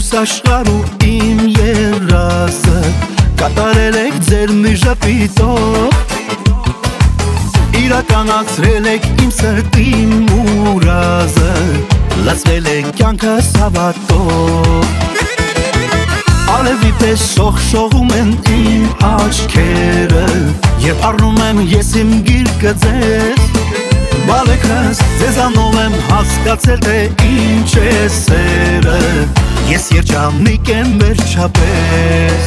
Մյուս աշխարհու իմ երազը կատարել եք ձեր մի ժպիտով, իրականացրել եք իմ սրտի մուրազը, լցվել եք կյանքս հավատով։ Ալևի պես շողշողում են իմ աչքերը, երբ առնում եմ ես իմ գիրկը ձեզ, բալեքս ձեզանով եմ հասկացել, թե ինչ է սերը, ես երջանիկ եմ վերջապես։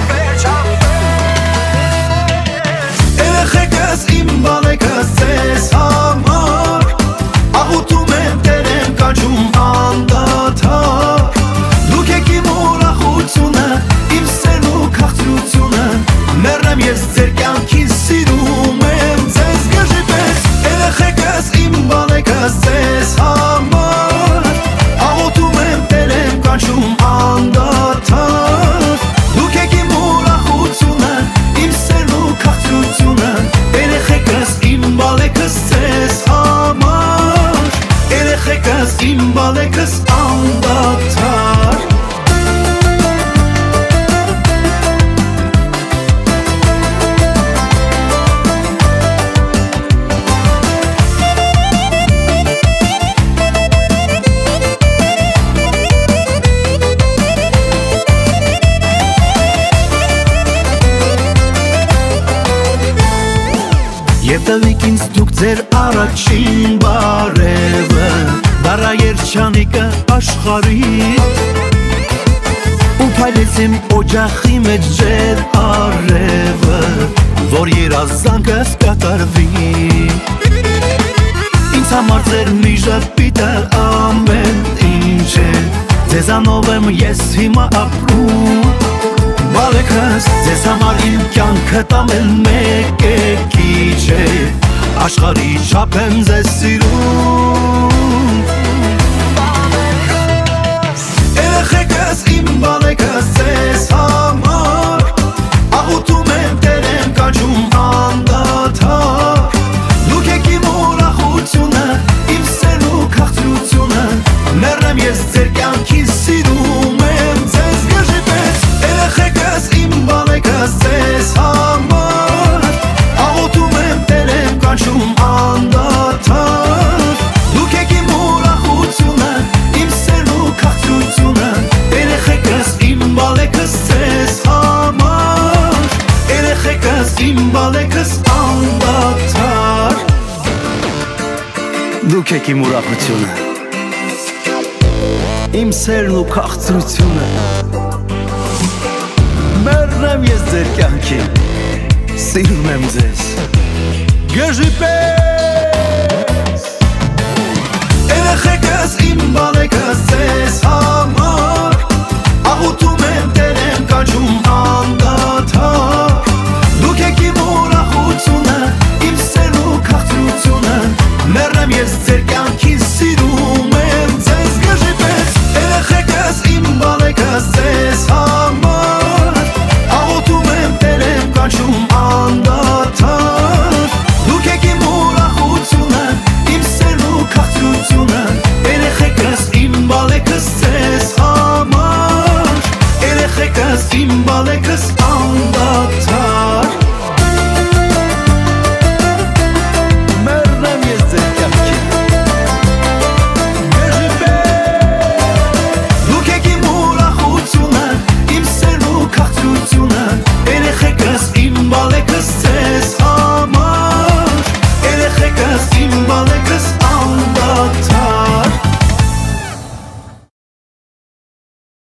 Երեխեքս իմ բալեքս ձեզ համար, աղոթում եմ Տեր եմ կանչում անդադար, դուք եք իմ ուրախությունը, իմ սերն ու քաղցրությունը, մեռնեմ ես ձեր կյանքին, սիրում եմ ձեզ գժի պես։ Երեխեքս իմ բալեքս ձեզ համար, աղոթում եմ Տեր եմ կանչում անդադար, դուք եք իմ ուրախությունը, իմ սերն ու քաղցրությունը, երեխեքս իմ բալեքս ձեզ համար, երեխեքս իմ բալեքս անդադար։ Եվ տվիք ինձ դուք ձեր առաջին բարևը, դառա երջանիկը աշխարհի, ու փայլեց իմ օջախի մեջ ջեր արևը, որ երազանքս կատարվի։ Ինձ համար ձեր մի ժպիտը ամեն ինչ է, ձեզանով եմ ես հիմա ապրում, բալեքս ձեզ համար իմ կյանքը տամել մեկ է քիչ է, աշխարհի չափ եմ ձեզ սիրում։ Երեխեքս իմ բալեքս ձեզ համար, աղոթում եմ Տեր եմ կանչում անդադար, դուք եք իմ ուրախությունը, իմ սերն ու քաղցրությունը, մեռնեմ ես ձեր կյանքին, սիրում եմ ձեզ գժի պես։ Երեխեքս իմ բալեքս ձեզ համար, աղոթում եմ Տեր եմ կանչում անդադար, դուք եք իմ ուրախությունը, իմ սերն ու քաղցրությունը, երեխեքս իմ բալեքս ձեզ համար, երեխեքս իմ բալեքս անդադար, դուք եք իմ ուրախությունը, իմ սերն ու քաղցրությունը, մեռնեմ ես ձեր կյանքին, սիրում եմ ձեզ գժի պես։ Երեխեքս իմ բալեքս ձեզ համար, աղոթում եմ Տեր եմ կանչում անդադար, դուք եք իմ ուրախությունը, իմ սերն ու քաղցրությունը, մեռնեմ ես ձեր կյանքին, սիրում եմ ձեզ գժի պես։ Երեխեքս իմ բալեքս ձեզ համար, աղոթում եմ Տեր եմ կանչում անդադար, դուք եք իմ ուրախությունը, իմ սերն ու քաղցրությունը, երեխեքս իմ բալեքս ձեզ համար, երեխեքս իմ բալեքս անդադար։